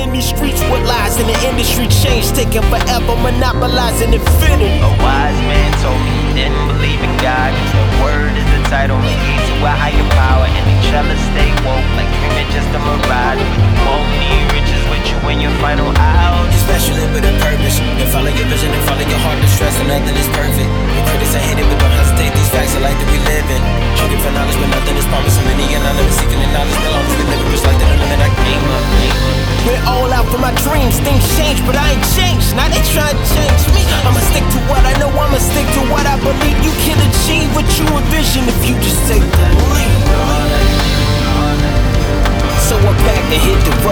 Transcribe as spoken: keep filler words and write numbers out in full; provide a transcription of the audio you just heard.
in these streets with lies, and the industry change, taking forever, monopolizing infinity. A wise man told me he didn't believe in God, cause the word is the title, and lead to a higher power. And they tell us stay woke, like dreaming just a mirage. But you won't need riches with you in your final hours. Especially live with a purpose, and follow your vision and follow your heart. The stress and nothing is perfect. The critics I hate it, but don't hesitate. These facts are like that we live in. Hungry for knowledge, but nothing is promised. So many anonymous seeking the knowledge. Still always been living just like the limit. I came up, came up. Went all out for my dreams, things change, but I ain't changed. Now they try to change me. I'ma stick to what I know, I'ma stick to what I believe. You can achieve what you envision if you just take the lead. So I packed and hit the road.